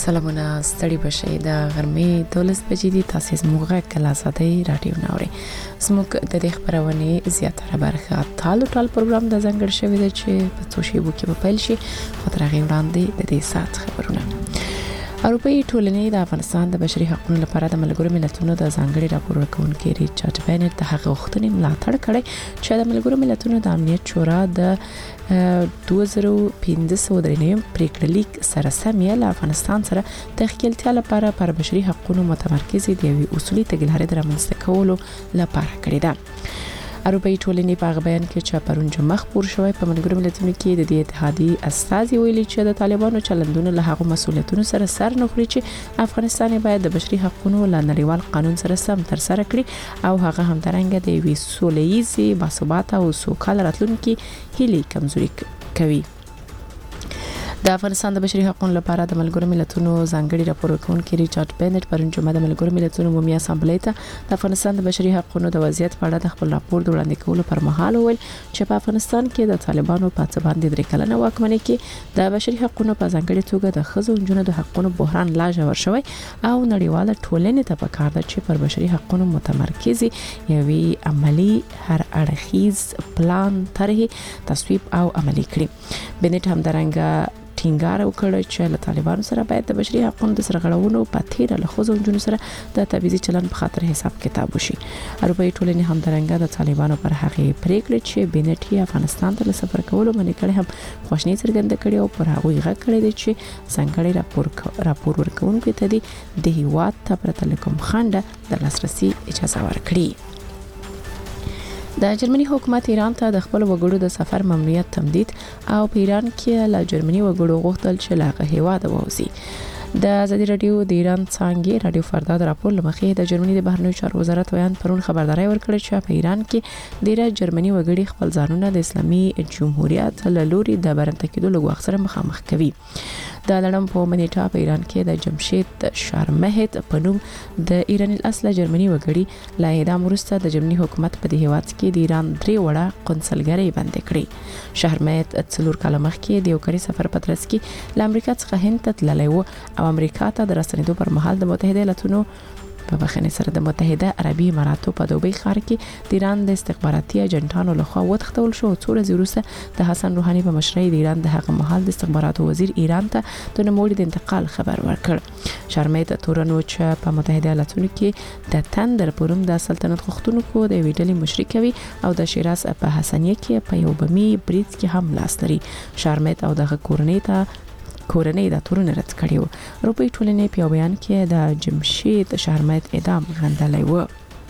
سلامونه ستړي بشئ د غرمې 12 بجې دي تاسو زموږ کلا ساتي رادیو ناوړي زموږ د دې خبرونه زیاتره برخه ټال پروګرام د زنګر شوی دی چې په توشي بو کې په پیل شي خاطر غي وړاندې د دې سات خبرونه اروپאי ټولنې د افغانستان د بشري حقوقو لپاره د ملګرو ملتونو د ځانګړي راپور ورکونکي ریچارډ بینټ د هغه غوښتنې ملاتړ کړي چې د ملګرو ملتونو د امنیت شورا د 2015 پریکړه لیک سره سمې له افغانستان سره د خپلتیا لپاره پر بشري حقوقو متمرکز دی اصولي تګلارې درمنځته کولو لپاره کړی ده اروپאי ټولنې په بیان کې چې پرون جمعه خبر شوی په ملګرو ملتونو کې د دې اتحادیې استازي ویلي چې د طالبانو چلندونه له هغه مسولیتونو سره سر نه خوري چې افغانستان باید د بشري حقوقو له نړیوال قانون سره سم تر سره کړي او هغه هم درنګ د وی سولېزي باثباته او سوکاله راتلونکي هلي کمزوري کوي د افغانستان د بشري حقوقو لپاره د ملګرو ملتونو ځانګړي راپور ورکونکي ریچارډ بینټ پرون جمعه د ملګرو ملتونو عمومي اسامبلې ته د افغانستان د بشري حقوقو د وضعیت په اړه د خپل راپور وړاندې کولو پر مهال ویل چې په افغانستان کې د طالبانو په څیر باندې درې کلنه واکمنۍ کې د بشري حقوقو په ځانګړي توګه د ښځو او نجونو د حقوقو بحران لا ژور شوی او نړیواله ټولنې ته پکار ده چې پر بشري حقوقو متمرکزي یوي عملی هر اړخیز پلان طرحه تصویب او عملي کړي بینټ هم درنګ ټینګار وکړ چې له طالبانو سره باید د بشري حقوقو د سرغړونو په تیر له خوځو جنونو سره د تبعیضي چلن په خاطر حساب کتاب وشي اروپאי ټولنې هم درنګ د طالبانو پر هغه پریکړه چې بینټي افغانستان ته سفر کولو باندې کړي هم خوشنۍ څرګنده کړي او پر هغه غږ کړي چې څنګه راپور ورکوونکو ته د هیواد ته پرته کوم خنډ د لاسرسي اجازه ورکړي د جرمني حکومت ایران ته د خپل وګړو د سفر ممنوعیت تمدید او په ایران کې له جرمني وګړو غوښتل چې له هیواد ووځي د ازادي رادیو د ایران څنګه رادیو فردا د راپور لمخې د جرمني د بهرنیو چارو وزارت ویان پرون خبرداري ورکړه چې په ایران کې ډیره جرمني وګړي خپل ځانونه د اسلامي جمهوریت له لوري د برنته کېدو لږ سره مخامخ کوي د لړم په منیټا په ایران کې د جمشید شارمهت په نوم د ایران الاصل جرمني وګړي له اعدام وروسته د جرمني حکومت په دې هیواد کې د ایران درې وړه قونسلګرۍ بند کړې شارمهت څلور کاله مخکې د یو کاري سفر په ترڅ کې له امریکا څخه هند ته تللی و او امریکا ته د رسیدو پر مهال د متحده ایالاتونو په بخښنې سره د متحده عربي اماراتو په دوبۍ ښار کې د ایران د استخباراتي اجنټانو لخوا وتښتول شو څو ورځې وروسته د حسن روحاني په مشرۍ د ایران د هغه مهال د استخباراتو وزیر ایران ته د نوموړي د انتقال خبر ورکړ شرمېت تورنو چې په متحده ایالاتونو کې د تندر پروم د سلطنت غوښتونکو د ویډلې مشري کوي او د شیراز په حسنیه کې په یو بمی بریټ کې هم لاس لري شرمېت او د کورنۍ د تورن رد کړي وو اروپאי ټولنې په بیان کې د جمشید شهرمت اعدام غندلې و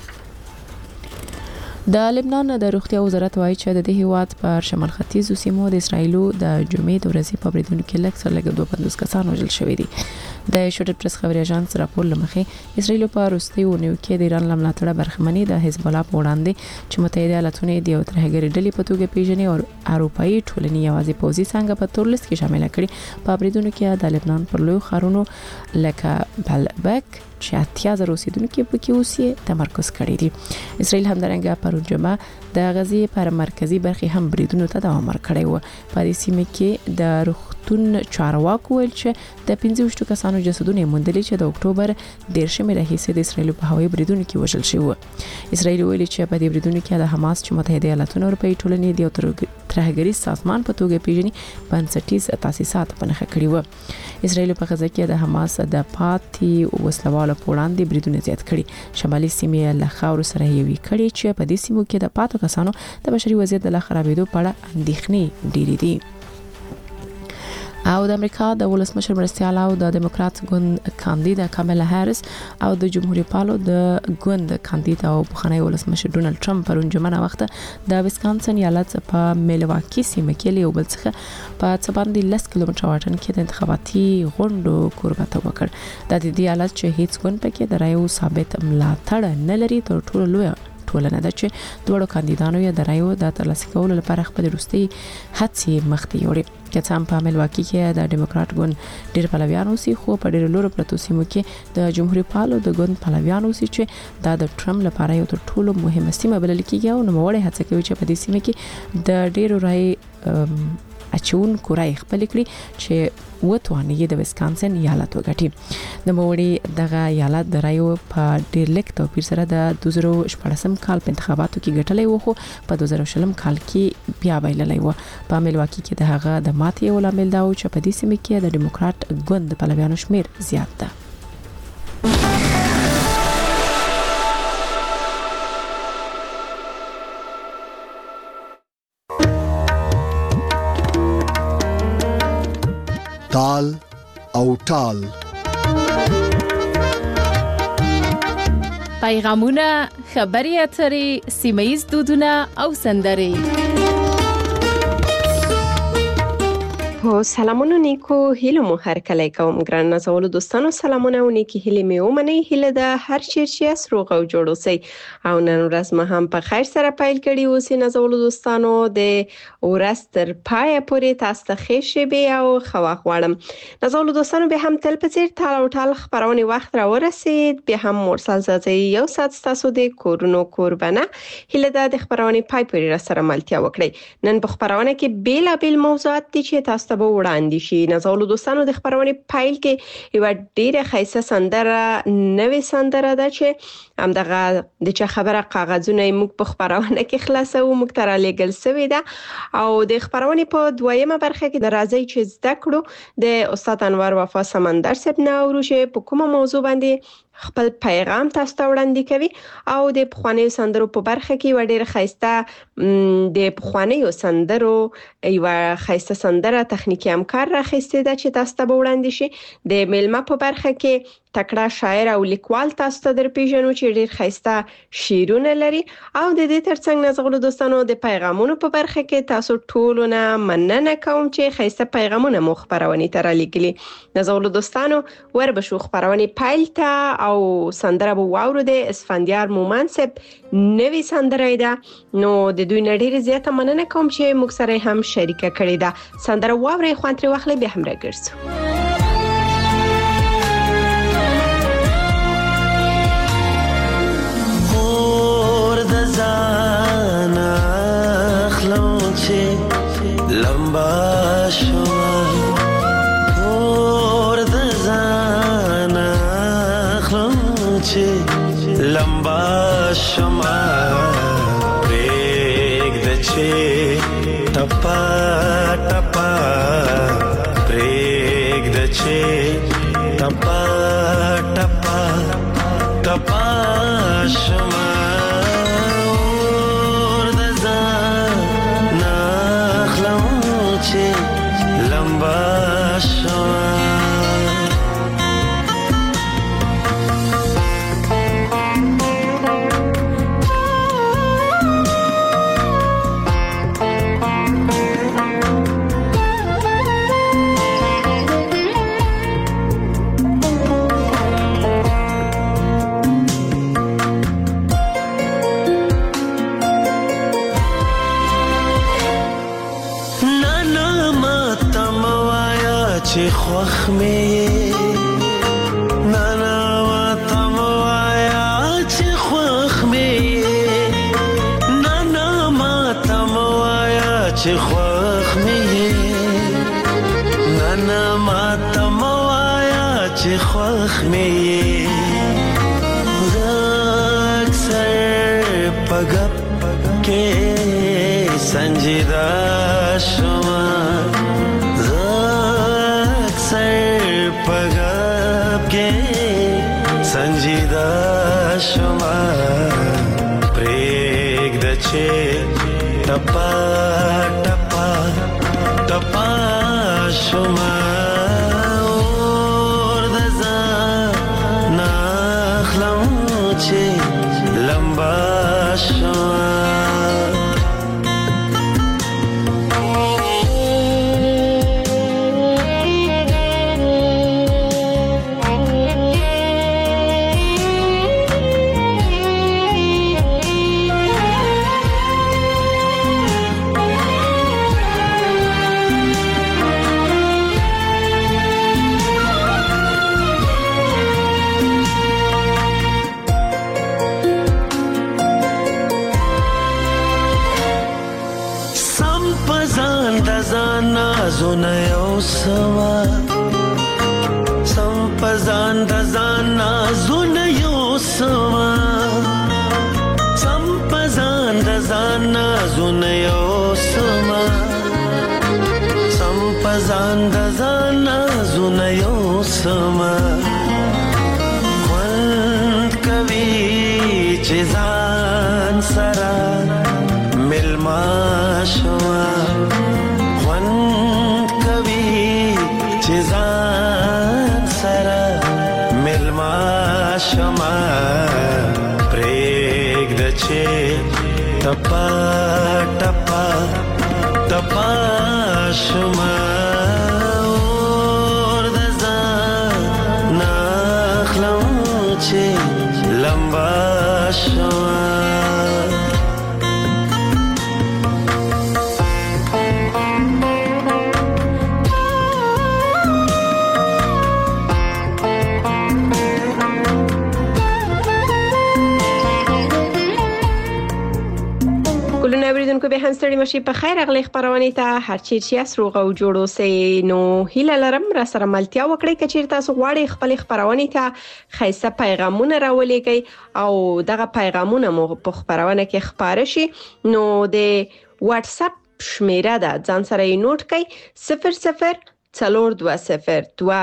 د لبنان د روغتیا وزارت وايي چې د هیواد پر شمال ختیځو سیمو د اسرایلو د جمعې د ورځې په بریدونو کې لږ 250 کسان وژل شوي دي د شوټر پریس خبري اژانس راپور لمخې اسرایل په روسي ونیو کې د ایران لملاتړ برخمنۍ د حزب الله په وړاندې چې متحده ایالاتونه د یو ترهګری ډلې په توګه پیژني او اروپאי ټولنې یوازې پوزي څنګه په تورلست کې شامل کړي په بریدونو کې د لبنان پر لوی خارونو لکه بلبک چې اتیا زر اوسیدونکو په کې اوسې تمرکز کړی دی اسرائیل هم درنګه پرون جمعه د غزې پر مرکزی برخې هم بریدونو ته دوام ورکړی و په دې سیمه کې د روغتون چارواکو ویل چې د 15 کسانو جسدونه موندلي چې د اکتوبر 10 راهیسې د اسرائیل په هوایي بریدونو کې وژل شوی و اسرائیل ویل چې په دې بریدونو کې د حماس چې متحده ایالاتونو اروپאי ټولنې د ترهګری سازمان په توګه پیژني بنسټیز تاسیسات په نخښه کړی و اسرائیل په غزه کې د حماس د پاتې وسلوالو په وړاندې بریدونه زیات کړي شمالي سیمې له خاور سره یوي کړي چې په دې سیمو کې د پاتو کسانو د بشري وضعیت د خرابېدو په اړه اندېښنې ډېرې دي او د امریکا د ولسمشر مرستيال او د دیموکرات ګوند کاندید کاملا هریس او د جمهوریت پالو د ګوند کاندید او بخنای ولسمشر ډونالد ټرمپ پرون جمعه وخت د ویسکانسن ایالت په میلواکی سیمه کې له بل څخه په څباندې 10 کیلومتر واټن کې د انتخاباتي غونډو کوربته وکړ د دې ایالت چې هیڅ ګوند پکې د رایو ثابت ملاتړ نه لري تر ټولو لوی ټولنه ده چې دوړو کاندیدانو یې د رایو د ترلاسه کولو لپاره خپل وروستي هڅې مخته یوړې که څه هم په ملواکی کې د دیموکرات ګوند ډېر پلویان اوسي خو په ډېر لورو پرتو سیمو کې د جمهوریت پالو د ګوند پلویان اوسي چې د ټرمپ لپاره یو تر ټولو مهمه سیمه بلل کېږي او نو وړي هڅه کوي چې په دې سیمه کې د ډېرو رای اچونکو رای خپل کړي چې وتواني د ویسکانسن ایالت وګټي د موړي دغه ایالت د رایو په ډیر لیک توپیر سره د 2014 کال په انتخاباتو کې ګټلې و، خو په 2020 کال کې بیا بایللې و. په ملواکی کې د هغه د ماتې یو لامل دا و چې په دې سیمه کې د ډیموکرات ګوند د پلویانو شمیر زیات ده. تال او ټال پیغامونه، خبري اترې، سیمه‌یز دودونه او سندرې. سلامونه نیکو هیله مو هر کله کوم ګران نازولو دوستانو، سلامونه او نیکی هیله مې ومني. هیله د هر چیرې سروغ او جوړ اوسئ او نن ورځ ما هم په خیر سره پیل کړی اوسئ نازولو دوستانو. د ورځ تر پای پورې تاسو ته ښه شي او خوا غواړم. نازولو دوستانو به هم تل په څیر تال او ټال خبرونه وخت را ورسید، به هم مرسل زازي یو سات تاسو د کورونو قربانه هیله د خبرونه پای پورې را سره ملتیا وکړي. نن په خبرونه کې بیل موضوعات دي چې تاسو ته وړاندې شي. نازولو دوستانو د خبرونه پایل کې یو ډیره خیسه سندره، نوې سندره ده چې همدغه د چا خبره کاغذونه موږ په خبرونه کې خلاصو، موږ تر لګل سوي ده او د خبرونه په دویمه برخه کې د راځي چې زده کړو د استاد انور وفا سمندر صاحب نوروشه په کومه موضوع باندې خپل پیغام تاسو ته وړاندې کوي او د پخواني سندرو په برخه کې وړ ډېر خیسته د پخواني سندرو یو خیسته سندره تخنیکی همکار راخسته ده چې تاسو ته وړاندې شي. د میلمه په برخه کې تکړه شاعر او لیکوال تاسو ته درپېژنو چې ډېر خیسته شعرونه لري او د دې ترڅنګ نازولو دوستانو د پیغامونو په برخه کې تاسو ټولونه مننه کوم چې خیسته پیغامونه مو خبرونه تر لیکلي. نازولو دوستانو ور بشو خبرونه پایل ته او سندره بو واورو د اسفندیار مومنصب نوې سندره ده، نو د دوی نړۍ زیاته مننه کوم چې موږ سره هم شریکه کړې ده. سندره واوري خوانتري واخلې به هم راګرځو. لمبا شما اور د ځان اخلم چې لمبا شما پرېږده چې ټپا ټپا پرېږده چې ټپا ټپا ټپا شما خوخ می نانا ماتا موایا چې خوخ می نانا ماتا موایا چې خوخ می نانا ماتا موایا چې خوخ می اکثر پگپ کې سنجیدہ شما سنجیدہ شما پرېږده چې ټپا ټپا ټپا شما اور د ځان اخلم چې لمبا شما ځان نازونه یو سما سم پزان د ځان نازونه یو سما سم پزان د ځان نازونه یو سما سم پزان د ځان نازونه یو سما خوند کوي چې ځان سره ملما شوا خوند کوي چې ځان سره ملما شما پرېږده چې ټپا ټپا ټپا شما اور د ځان ناخلم چې لمبا شما اوریدونکو به هم ستړي مشي په خیر اغلی خبرونه ته هر چی چې اسروغ او جوړو سي نو هیله لرم را سره ملتیا وکړئ کچیر تاسو غواړئ خپل خبرونه ته خیسه پیغامونه راولېږئ او دغه پیغامونه مو په خبرونه کې خبره شي نو د واتس اپ شمیره ده ځان سره یې نوٹ کړئ 00 څلور 20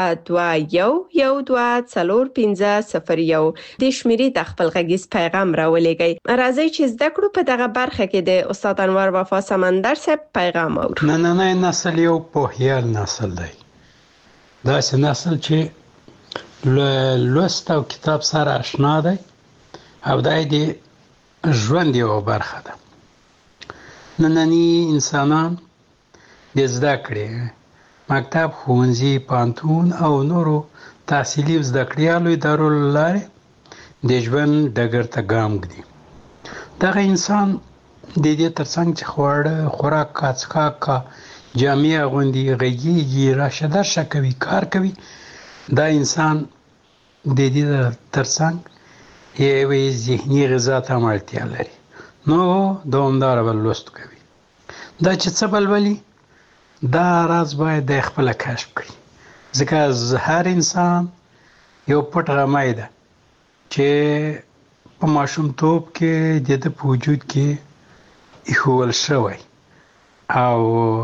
221 څلور 1501 د شمیرې د خپل غږیز پیغام راولېږئ. راځي چې زده کړو په دغه برخه کې د استاد انور وفا سمندر صاحب پیغام اورو. نه نسل یو پوهیال نسل دی. دا سه نسل چې لوست او کتاب سره آشنا دی او د ژوند یو برخه ده. نننی انسانان د زده کړې مکتب، ښوونځي، پوهنتون او نورو تحصیلي زده کړیالو ادارو له لارې د ژوند ډګر ته ګام ږدي. دغه انسان د دې ترڅنګ چې خواړه، خوراک، څښاک، جامې اغوندي، غږیږي، راشه درشه کوي، کار کوي، دا انسان د دې ترڅنګ یوې ذهني غذا ته هم اړتیا لري. نو دوامداره به لوست کوي. دا چې څه بلولي دا راز باید د خپل کشف کړي ځکه هر انسان یو پټ غمای ده چې په ماشومتوب کې د په وجود کې ایښول شوی او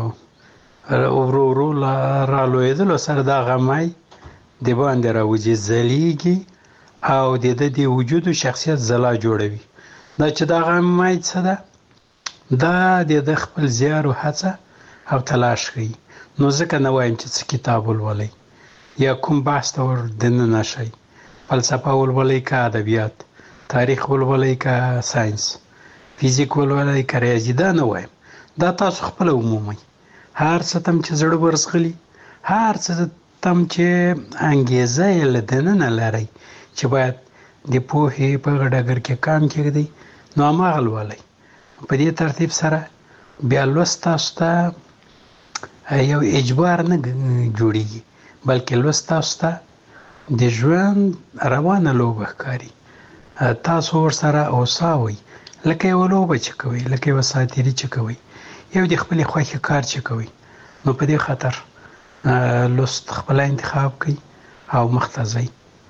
ورو را لویدلو سره دا غمای د باندې راوځي ځلیږي او د وجود او شخصیت ځلا جوړوي. دا چې دا غمای څه ده دا د خپل زیار او هڅه او تلاش کوي. نو ځکه نه وایم چې څه کتاب ولولئ یا کوم بحث ته ور دننه شئ، فلسفه ولولئ که ادبیات، تاریخ ولولئ که ساینس، فیزیک ولولئ که ریاضي، دا نه وایم. دا تاسو خپل عمومي هر څه تم چې زړه ورسخلي، هر څه تم چې انګیزه یې له دننه لرئ چې باید د پوهې په ډګر کې کام کېږدئ نو هماغه لولئ. په دې ترتیب سره بیا لوست تاسو ته یو اجبار نه جوړیږي بلکې لوست تاسو ته د ژوند روانه لوبه ښکاري. تاسو ورسره اوساوئ لکه یوه لوبه چې کوئ، لکه یوه ساتیري چې کوئ، یو د خپلې خوښې کار چې کوئ. نو په دې خاطر لوست خپل انتخاب کړئ او مخته ځئ.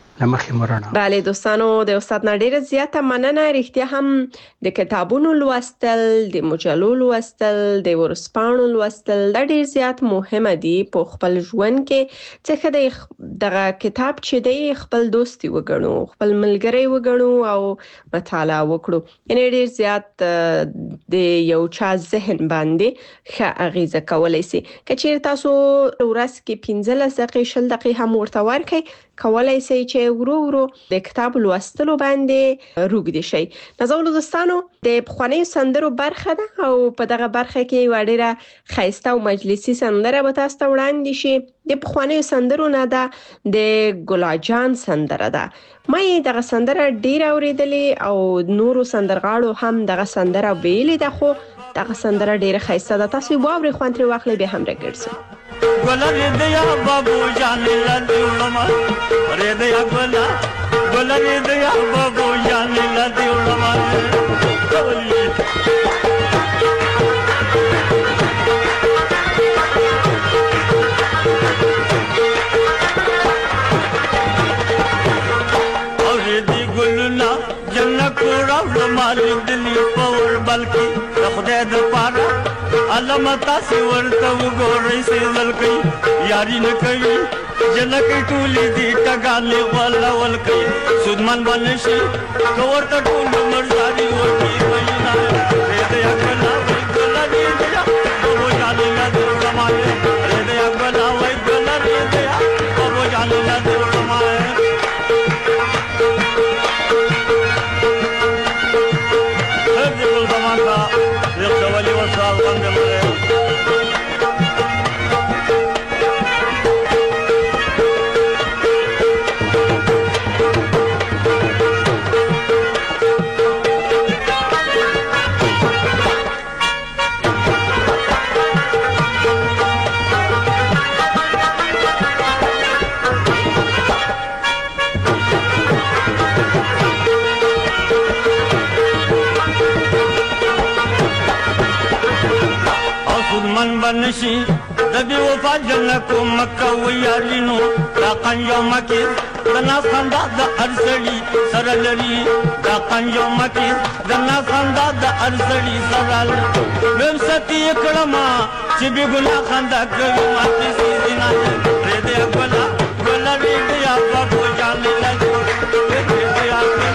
بله دوستانو د استاد نه ډیره زیاته مننه. رښتیا هم د کتابونو لوستل، د مجلو لوستل، د ورځپاڼو لوستل دا ډیر زیات مهمه دي په خپل ژوند کې. څخه دغه کتاب چې دی خپل دوستي وګڼو، خپل ملګری وګڼو او مطالعه وکړو. یعنی ډیر زیات د یو چا ذهن باندې ښه اغیزه کولای شي. کچېرې تاسو ورځ کې 15 دقیقې 20 دقیقې هم ورته ورکړئ، کولای شئ چې ورو د کتاب لوستلو باندې روږدي شئ. نازولو دوستانو د پخوانیو سندرو برخه ده او په دغه برخه کې یو ډیره ښایسته او مجلسي سندره به تاسو ته وړاندې شي. د پخوانیو سندرو نه ده د ګلاجان سندره ده. ما یې دغه سندره ډیره اوریدلې او نورو سندرغاړو هم دغه سندره ویلې ده، خو دغه سندره ډیره ښایسته ده. تاسو واورئ، خوند ترې واخلئ، بیا هم راګرځئ. ګلر دیا بابو جان لدی علما ر دیا ګلا ګلر دیا بابو جان لدی علما خدای د پاره علامه تاسو ورته وګورئ سیدل کوي یاري نه کوي جنکې ټولې دي ټګانې ولا ول کوي سودمن باندې شي ورته ټول مرزاري ورته وینا دې اکلا وای ګلا دې او جانې لا دې رماله دې اکلا وای ګلا دې او جانې لا دې رماله بنشي دبي وفا جنكو مكة ويارينو دا قنجو مكير دنا خندا دا ارسلي سرلري دا قنجو مكير دنا خندا دا ارسلي سرلري ممستي اكرما چبي گنا خندا كوي ماتي سيزينا ريدي اقبلا گلا ريدي آبا بوجاني لجو ريدي آبا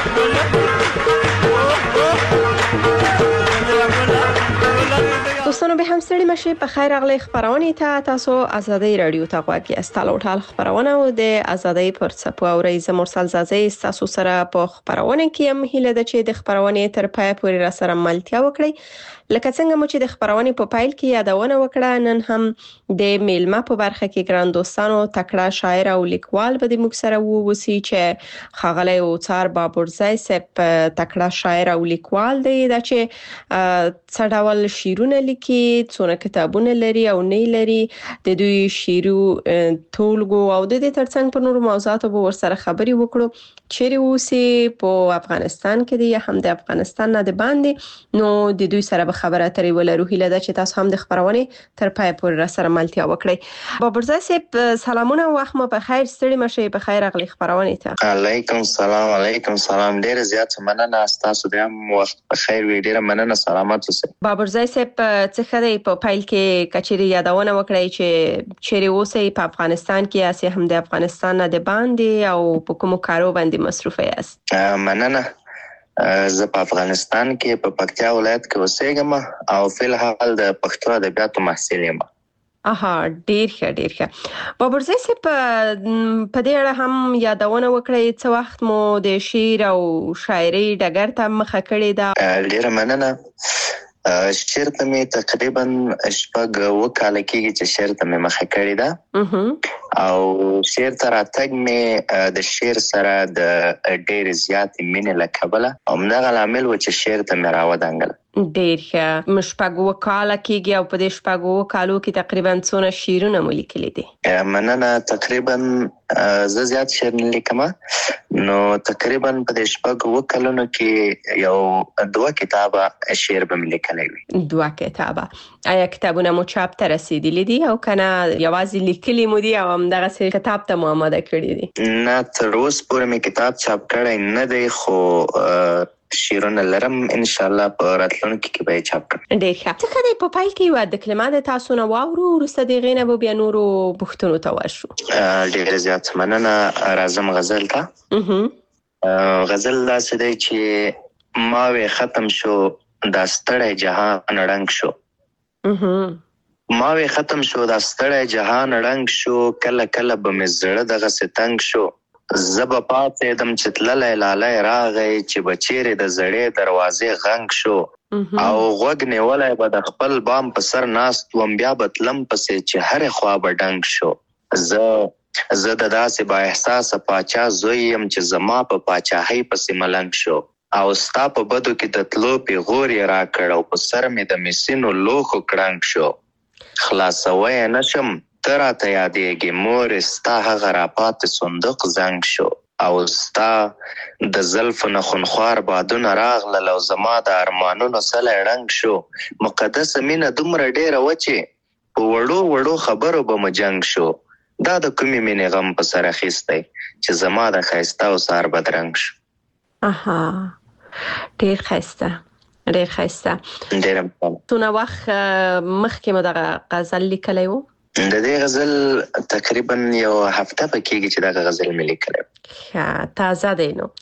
دوستانو به هم ستړي مشه په خیر اغلی خبرونه ته تاسو ازادي رادیو ته غواړئ استالو ټال خبرونه او د ازادي پر څپو او رئیس مرسل زازي تاسو سره په خبرونه کې هم هله د چې د خبرونه تر پای پورې را سره ملتیا وکړي لکه څنګه مو چې د خبرونه په پایل کې یادونه وکړه نن هم د میلمه په برخه کې ګران دوستانو تکړه شاعر او لیکوال به د موږ سره ووسی چې خغلی او څار بابرزای سپ تکړه شاعر او لیکوال دی دا چې څډاول شیرونه لیکي څونه کتابونه لري او نه لري د دوی شیرو ټولګو او د دې ترڅنګ په نورو موضوعاتو به ورسره خبري وکړو چیرې اوسې په افغانستان کې دی هم د افغانستان نه د باندې نو د دوی سره به خبره اترې ولرو هیله ده چې تاسو هم د خبرونه تر پای پورې را سره ملتیا وکړئ بابرزای صاحب سلامونه او وخت مو په خیر ستړي مشه په خیر اغلی خبرونه ته علیکم سلام ډیر زیات مننه تاسو د هم وخت په خیر وی ډیر مننه سلامات اوسئ بابرزای صاحب څه خدای په پایل کې کچېری یادونه وکړئ چې چیرې اوسئ په افغانستان کې یا هم د افغانستان نه د باندې او په کوم کارو باندې مصروف یاست مننه زه په افغانستان کې په پکتیا ولایت کې اوسېږم او فل حال د پښتو ادبیاتو محصل یم ډیر ښه بابرزای صاحب په دې اړه هم یادونه وکړئ څه وخت مو د شعر او شاعري ډګر ته مخه کړې ده ډیر مننه شعر ته مې تقریبا شپږ وکاله کېږي چې شعر ته مې مخه کړې ده او شعر ته راتګ مې د شعر سره د ډېر زیات مینې له کبله همدغه لامل و چې شعر ته مې راودانګل ډېر ښه شپږ وکاله کېږي او په دې شپږ وکالو کې تقریبا څونه شعرونه مو لیکلي دي مننه تقریبا زه زیات شعر نه لیکم نو تقریبا په دې شپږ وکالونو کې یو 2 کتابه شعر به مې لیکلی وي 2 کتابه آیا کتابونه مو چاپ ته رسیدلي دي او کنه یوازې لیکلي مو دي او همدغه کتاب ته مو آماده کړی دي نه تر اوسه پورې مې کتاب چاپ کړی نه دی خو شیرونه لرم ان شاء الله په راتلونکي کې به چاپ کړم ډیر ښه څه خدای په پایل کې یو د کلمات تاسو نو واورو ورسته دی غینه به بیا نورو بوختونو ته واشو ډیر زیات مننه راځم غزل ته غزل داسې دی چې ما وې ختم شو دا ستړی جهان رنگ شو ما وې ختم شو دا ستړی جهان رنگ شو کله کله به مې زړه دغه ستنګ شو زب پاتېدم چې تللی لالی راغی چې بچیرې د زړې دروازې غنګ شو او غوږ نیولی به د خپل بام په سر ناست وم بیا به تلم پسې چې هرې خوا به ډنګ شو زه د داسې با احساسه پاچا زوی یم چې زما په پاچاهۍ پسې ملنګ شو او ستا په بدو کې د تلو پیغور یې راکړ او په سر مې د مسینو لوښو کړنګ شو خلاصوی یې نشم ته راته یادېږې مورې ستا هغه راپاتې صندوق زنګ شو او ستا د زلفو نه خونخوار بادونه راغلل او زما د ارمانونو سلی ړنګ شو مقدسه مینه دومره ډېره وه چې په وړو خبرو به مو جنګ شو دا د کومې مینې غم په سر اخیستی چې زما د ښایسته او سار بدرنګ شو ډېر ښایسته ډېر ښایسته. ډېر مننه. څونه وخت مخکې مو دغه غزل لیکلی و؟ د دې غزل تقریبا یو هفته پکېږي چې دغه غزل مې لیکلی. ښه تازه دی نو.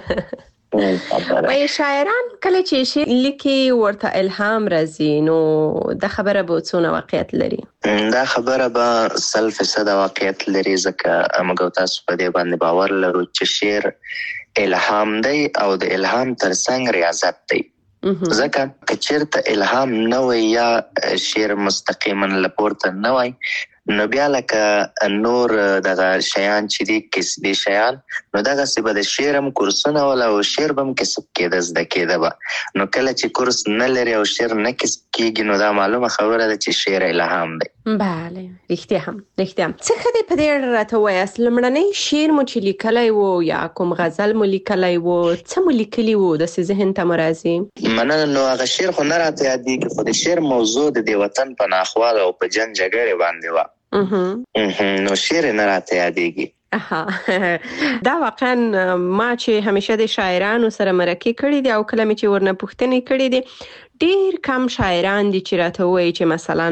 وایي شاعران کله چې شعر لیکي ورته الهام راځي، نو دا خبره به څونه واقعیت لري؟ دا خبره به 100% واقعیت لري، ځکه موږ او تاسو په دې باندې باور لرو چې شعر الهام دی او د الهام ترڅنګ ریاضت دی. ځکه که چېرته الهام نه وي یا شعر مستقیما له پورته نه وای، نو بیا لکه نور دغه شیان چې دي کسبي شیان، نو دغسې به د شعر هم کورسونه ول او شعر به هم کسب کېده، زده کېده به. نو کله چې کورس نه لري او شعر نه کسب کېږي، نو دا معلومه خبره ده چې شعر الهام دی. بله، رښتیا هم. څه ښه دی په دې اړه راته ووایاست، لومړنی شعر مو چې لیکلی و یا کوم غزل مو لیکلی و، څه مو لیکلي و داسې ذهن ته مو راځي؟ مننه. نو هغه شعر خو نه راته یادېږي، خو د شعر موضوع د دې وطن په ناخوالو او په جنګ جګړې باندې وه. نو شعر نه راته یادېږي. دا واقعا ما چې همیشه د شاعرانو سره مرکې کړي دي او کله مې چې ورنه پوښتنې کړي دي، ډېر کم شاعران دي چې راته وایي چې مثلا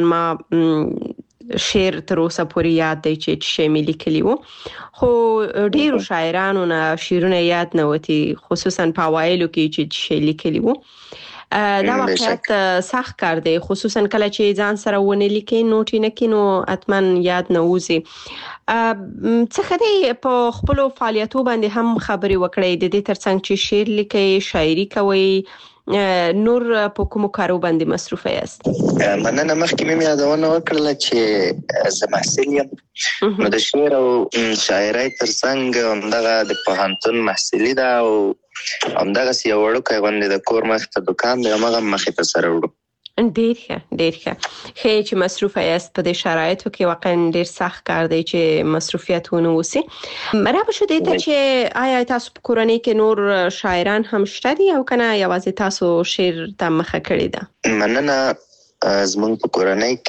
ما شعر تر اوسه پورې یاد دی چې شی مې لیکلی و، خو ډېرو شاعرانو نه شعرونه یاد نه وتي، خصوصا په اوایلو کې چې شی لیکلی و. دا واقعیت سخت کار دی، خصوصا کله چې ځان سره ونه لیکي، نوټ یې نه کړي، نو حتما یاد نه وځي. څه ښه دی په خپلو فعالیتو باندې هم خبرې وکړئ، د دې ترڅنګ چې شعر لیکئ، شاعري کوئ، نور په کومو کارو باندې مصروفه یاست؟ مننه. مخکې مې یادونه وکړله چې زه محصل یم، نو د شعر او شاعرۍ ترڅنګ همدغه د پوهنتون محصلي ده او همدغسې یو وړوکی غوندې د کور مخې ته دوکان دی، همغه مخې ته سره وړو. ډېر ښه ښه چې مصروفه یاست په دې شرایطو کې. واقعا ډېر سخت کار دی چې مصروفیت ونه اوسي. را به شو دې ته چې آیا تاسو په کورنۍ کې نور شاعران هم شته دي او که نه یوازې تاسو شعر ته مخه کړې ده؟ مننه. زموږ په کورنۍ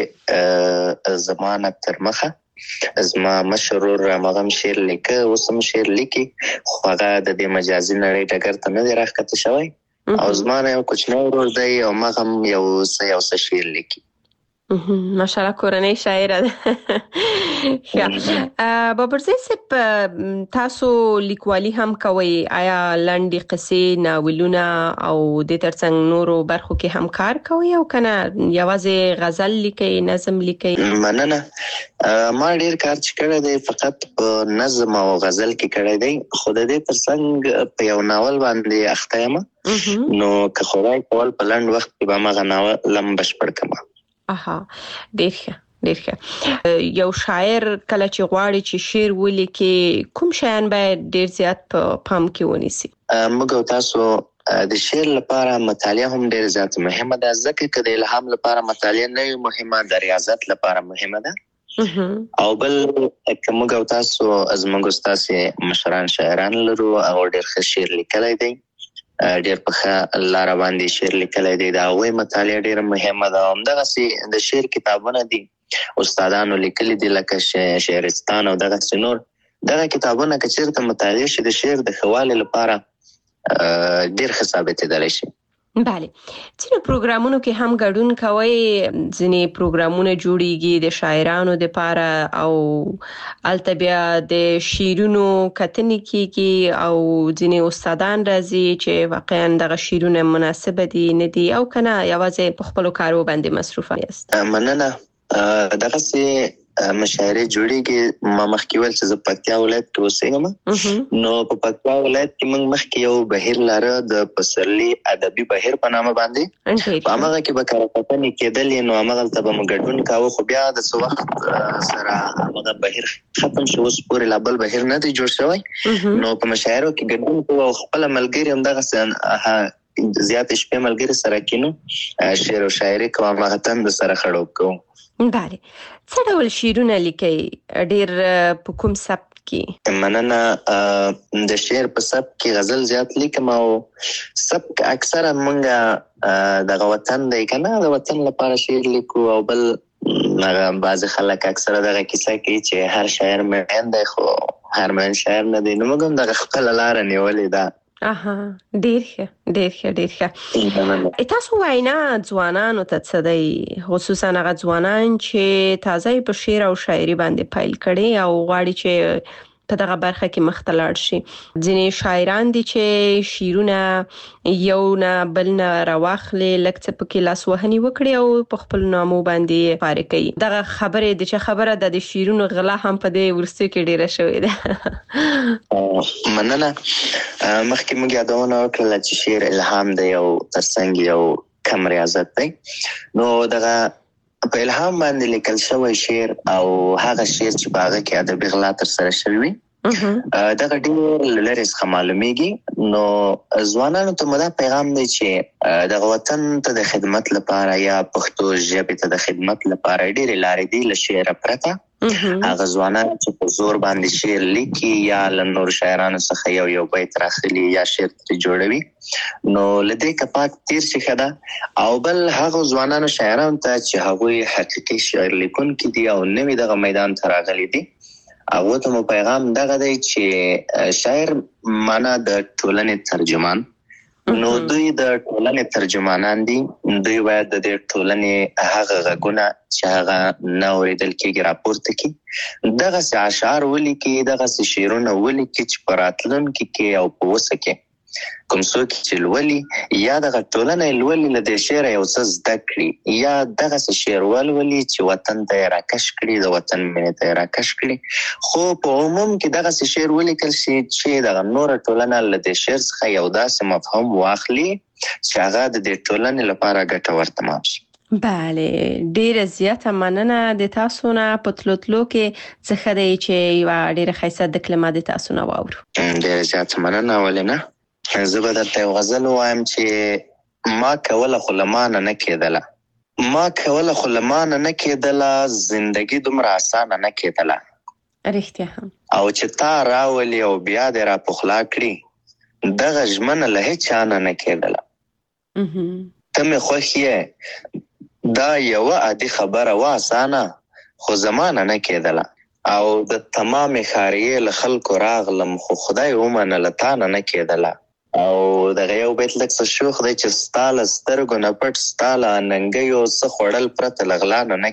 کې زما نه تر مخه زما مشر ورور همغه هم شعر لیکه، اوس هم شعر لیکي، خو هغه د دې مجازي نړۍ ډګر ته نه دی راښکته شوی، او زما نه یو کوچنی ورور دی او هغه هم یو څه شعر لیکي. ماشاءالله کورنۍ شاعره ده. بابرزی صاحب، تاسو لیکوالي هم کوئ، آیا لنډې قصې، ناولونه او د ترڅنګ نورو برخو کې هم کار کوئ او که نه یوازې غزل لیکئ، نظم لیکئ؟ مننه. ما ډېر کار چې کړی دی فقط په نظم او غزل کې کړی دی، خو د دې ترڅنګ په یو ناول باندې اخته یم، نو که خدای کول په لنډ وخت کې به همغه ناول هم بشپړ کړم. ډېر ښه. یو شاعر کله چې غواړي چې شعر ولیکي، کوم شیان باید ډېر زیات په پام کې ونیسي؟ موږ او تاسو د شعر لپاره مطالعه هم ډېر زیات مهمه ده، ځکه که د الهام لپاره مطالعه نه وي مهمه، د ریاضت لپاره مهمه ده. او بل که موږ او تاسو زموږ ستاسې مشران شاعران لرو او ډېر ښه شعر لیکلی دی، ډېر په ښه لاره باندې شعر لیکلی دی، د هغوی مطالعه ډېره مهمه ده. همدغسې د شعر کتابونه دي، استادانو لیکلي دي لکه شعرستان او دغسې نور. دغه کتابونه که چېرته مطالعه شي د شعر د ښه والي لپاره ډېر ښه ثابتېدلی شي. بله. ځینو پروګرامونو کې هم ګډون کوئ، ځینې پروګرامونه جوړیږي د شاعرانو دپاره او هلته بیا د شعرونو کتنې کیږي او ځینې استادان راځي چې واقعا دغه شعرونه مناسبه دي نه دي، او که نه یوازې په خپلو کارو باندې مصروفه یاست؟ مننه. دغسې مشاعرې جوړیږي. ما مخکې ویل چې زه پکتیا ولایت کې اوسېږم، نو په پکتیا ولایت کې موږ مخکې یو بهیر لاره د پسرلي ادبي بهیر په نامه باندې، په همغه کې به کارکتنې کېدلې، نو همغلته به مو ګډون کاوه، خو بیا د څه وخت سره همغه بهیر ختم شو، اوس پورې لا بل بهیر نه دی جوړ شوی. نو په مشاعرو کې ګډون کوو او خپله ملګري همدغسې زیاتې شپې ملګري سره کینو، شعر او شاعري کوو، همغه تند سره خړوب کوو. بله. څه ډول شعرونه لیکئ؟ ډېر په کوم سبک کې؟ مننه. د شعر په سبک کې غزل زیات لیکم او سبک اکثره مونږ دغه وطن دی که نه، د وطن لپاره شعر لیکو، او بل بعضې خلک اکثره دغه کیسه کوي چې هر شاعر مین دی خو هر مین شاعر نه دی، نو موږ هم دغه خپله لاره نیولې ده. ډیر ښه تاسو وینا ځوانانو ته څه دی خصوصا هغه ځوانان چې تازه په شعر او شاعري باندې پیل کړي او غواړي چې په دغه برخه کې مختلط شي. ځینې شاعران دي چې شعرونه یو نه بل نه راوخلي لکه په کې لاس وهني وکړي او په خپل نامو باندې پاره کوي. دغه خبره د چې خبره د شعرونو غلا هم په دې ورسته کې ډیره شوې ده. مننه. مخکې موږ یادونه وکړه چې شعر الهام دی او ترڅنګ یو کم ریاضت دی. نو دغه په الهام باندې لیکل شوی شعر او هغه شعر چې باغه کې ادبي غلا تر سره شوی دغه ډېر لری څخه معلومیږي. نو ځوانانو ته مدا پیغام دی چې دغه وطن ته د خدمت لپاره یا پښتو ژبې ته د خدمت لپاره ډېر لارې دي له شعر پرته. هغه ځوانان چې په زور باندې شعر لیکي یا له نور شاعرانو څخه یو بیت راخلي یا شعر ترې جوړوي نو لدې کپات تیر شي خدا او بل هغه ځوانانو شاعرانو ته چې هغه حقيقي شعر لیکونکي دي او نوې دغه میدان ته راغلي دي هغه ته مو پیغام دغه دی چې شاعر معنا د ټولنې ترجمان نو دوی د ټولنې ترجمانان دي. دوی باید د ټولنې هغه غږونه چې هغه نه اوریدل کېږي راپورته کړي دغه اشعار ولیکي دغه شعرونه ولیکي چې په راتلونکي کې او په اوسه کې کوم څوک چې لولي یا دغه ټولنه لولي له دې شعر یو څه زده کړي یا دغه شعر ولولي چې وطن ته راکش کړي د وطن مینې ته راکش کړي خو په عموم کې دغه شعر ولیکل شي چې دغه نور ټولنه له دې شعر څخه یو داسې مفهوم واخلي چې هغه د دې ټولنې لپاره ګټور تمام شي. بله ډیره زیاته مننه د تاسو نه په تلوتلو کې څه دی چې یو ډیره ښایسته د کلمات د تاسو نه واورو. ډیره زیاته مننه. ولنه زه به درته یو غزل وایم چې ما کوله خو له مانه نه کېدله ما کوله خو له مانه نه کېدله زندگی دومره اسانه نه کېدله رښتیا هم او چې تا راولي او بیا دې را پخلا کړي دغه ژمنه له هیچا نه کېدله ته مې خوښ یې دا یو عادي خبره وا اسانه خو زمانه نه کېدله او د تمام خاریه له خلکو راغلم خو خدای ومنه له تا نه کېدله او دغه یو بیت لکه څه شوخ دی چې ستاله سترګو نه پټ ستاله ننګیو څه خوړل پرته له غلا نه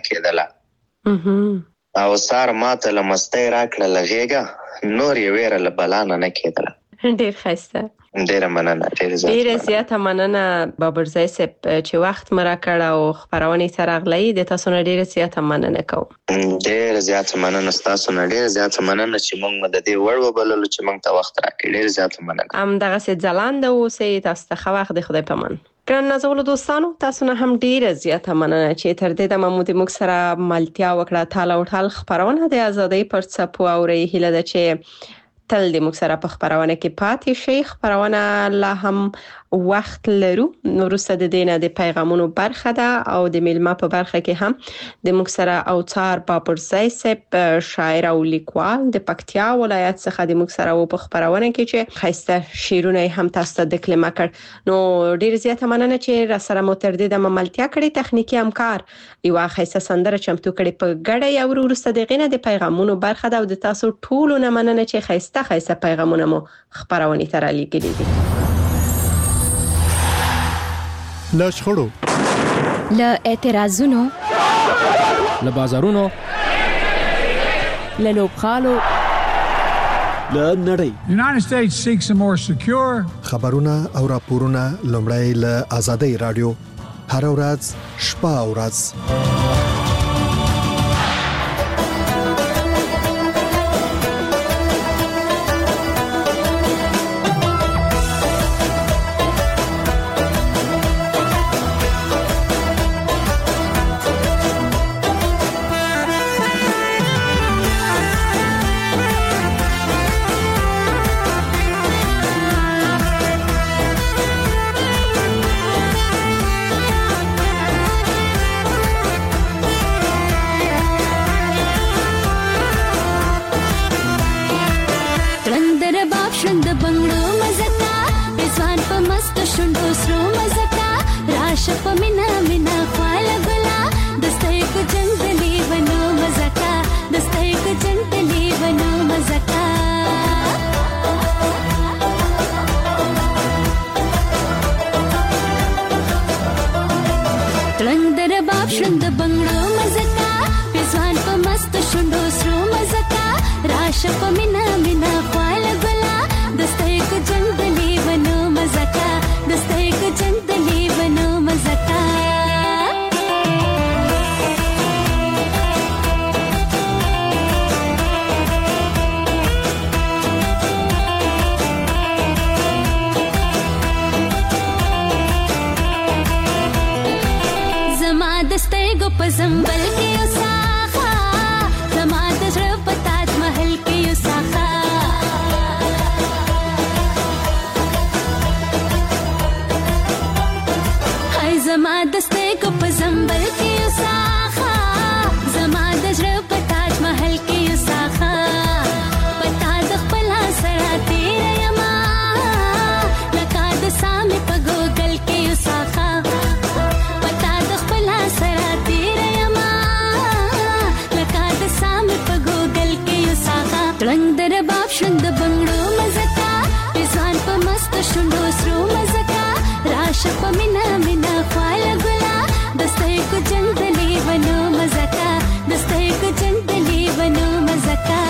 کېدله او سار ماته له مستۍ راکړه له غېږه نور یې ویره له بلا نه کېدله. ډېر ښایسته. ډیره مننه. ډیره زیاته مننه بابرزی صاحب چې وخت مو راکړ او خبرونه ته راغلی د تاسو نه ډیره زیاته مننه کوم. ډیره زیاته مننه تاسو نه ډیره زیاته مننه چې موږ د دې وړ وبللو چې موږ ته وخت راکړي. ډیره زیاته مننه. دغه څه ځلانده اوسئ تاسو ته خو وخت د خدای په امان. ګران نازولو دوستانو تاسو نه هم ډیره زیاته مننه چې تر دې د محمود موږ سره ملتیا وکړه. تاله او ټال خبرونه د ازادۍ پر څپو او ری هله ده چې تل د موږ سره په خبرونه کې پاتې شي. خبرونه لا هم وخت لرو وروسته د دینه د پیغامونو برخه ده او د میلمه په برخه کې هم د موږ سره اوتار بابرزی صاحب شاعر او لیکوال د پکتیا ولایت څخه د موږ سره په خبرونه کې چې خسته شیرونه هم تاسو ته د کلمه کړ. نو ډیر زیاته مننه چې را سره مو تر دې د مملتیا کړی تخنیکی همکار یو خسته سندره چمتو کړی په ګډه یو وروسته د غینه د پیغامونو برخه ده او د تاسو ټول نه مننه چې خسته پیغامونه مو خبرونه تر لیکلي دي. له شخړو له اعتراضونو له بازارونو له لوبخالو له نړۍ United States seeks a more secure خبرونه او راپورونه لومړی له آزادۍ رادیو هر ورځ شپه او ورځ تړنګ در باب شند بنگړو مزکا پسوان په مست شوندو سرو مزکا راشه په مینا مینا خپل ګلا دسته کو جندلی ونو مزکا دسته کو جندلی ونو مزکا زمبل کې وساخه زما د زړه په تاج محل کې وساخه هاي زما د سترګو په زمبل کې وساخه زما د زړه په تاج محل کې وساخه پتا د خپل سره تیر یما لکه د سامي په ګوګل کې وساخه پتا د خپل سره تړنګ در باب شند بنگړو مزکا پسوان په مست شوندو سرو مزکا راشه په مینا مینا خپل ګلا دسته کو جندلی ونو مزکا دسته کو جندلی ونو مزکا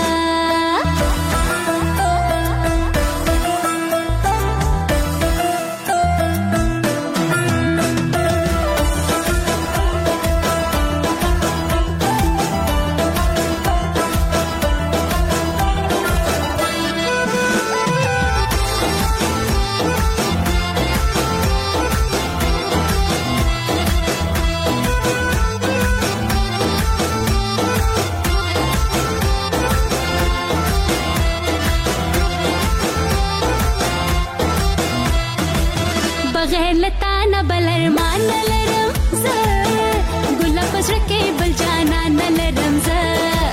بغیر لتا نه بل ارمان نه لرم زه ګل پسر کې بل جانا نه لرم زه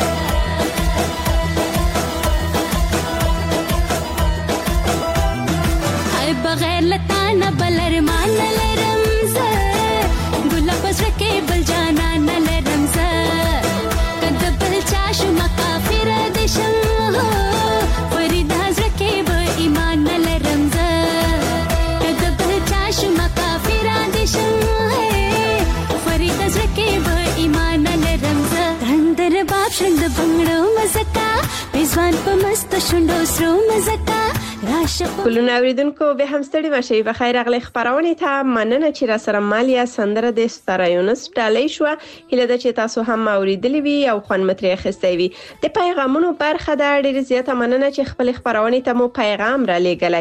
هاي بغیر لتا نه بل ارمان نه لرم زه ګل پسر کې بل جانا نه لرم زه کده بل چا شو مکافر دې شم فرید حضرت کې به ایمان نه لرم زه شما کافران دي شم فرید زکه به ایمان لرم زه اندر باب شند بنگړو مزکا پېزوان په مست شوندو سرو مزکا کلونه اوریدونکو به هم ستړي مشي په خیر اغلی خبرونه ته مننه چې را سره مالیا سندره د ستارایونس ډالۍ شو هله د چې تاسو هم اوریدلې وي او خوان متري خسته وي د پیغامونو برخه د ډېر زیاته مننه چې خپل خبرونه ته مو پیغام را لېګلای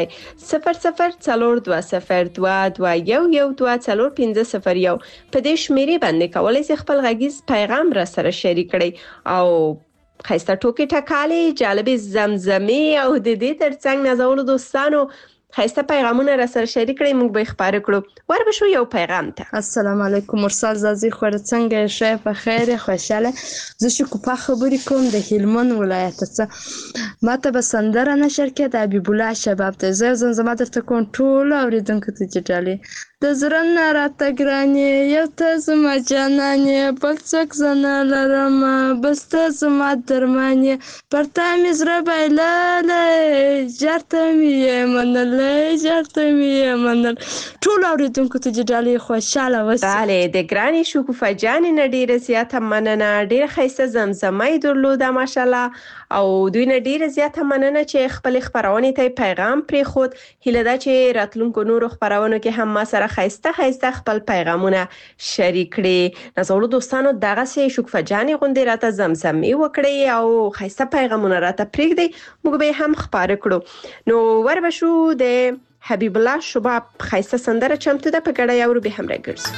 0042221112401501 په دې شمیرې باندې کولای شئ خپل غږیز پیغام را سره شریک کړئ او خیسته ټوکی ټکالي جالبي زمزمي او د دې ترڅنګ نازولو دوستانو خیسته پیغامونه را سره شریک کړئ موږ به خبرې کړو ور بشو یو پیغام ته السلام علیکم مرسل زازي خور څنګه شه په خیر خوشاله زه شو په خبرې کوم د هلمند ولایت څخه ماته به سندره نشر کې د حبیب الله شباب ته زمزمه درته کوم ټول اوریدونکو ته چټالي د زرن راته ګرانې یو ته زما جانانې بل څوک زنه لرم بس ته زما درمانې پرته مې زړه بایللی جرته مې یې منلی جرته مې یې منل ټول اوریدونکو ته جډالۍ خوشحاله اوسئ. بله د ګرانې شګوفه جانې نه ډېره زیاته مننه ډېره ښایسته زمزمه یې درلوده ماشاءالله او دوی نه ډېره زیاته مننه چې خپلې خپرونې ته پیغام پرېښود هیله ده چې راتلونکو نورو خپرونو کې هم ما سره ښایسته خپل پیغامونه شریک کړي. نازولو دوستانو دغسې شګوفه جانې غوندې راته زمزمې وکړئ او ښایسته پیغامونه راته پرېږدئ موږ به یې هم خپاره کړو. نو ور به شو د حبیب الله شباب ښایسته سندره چمتو ده په ګډه یو به هم راګرځو.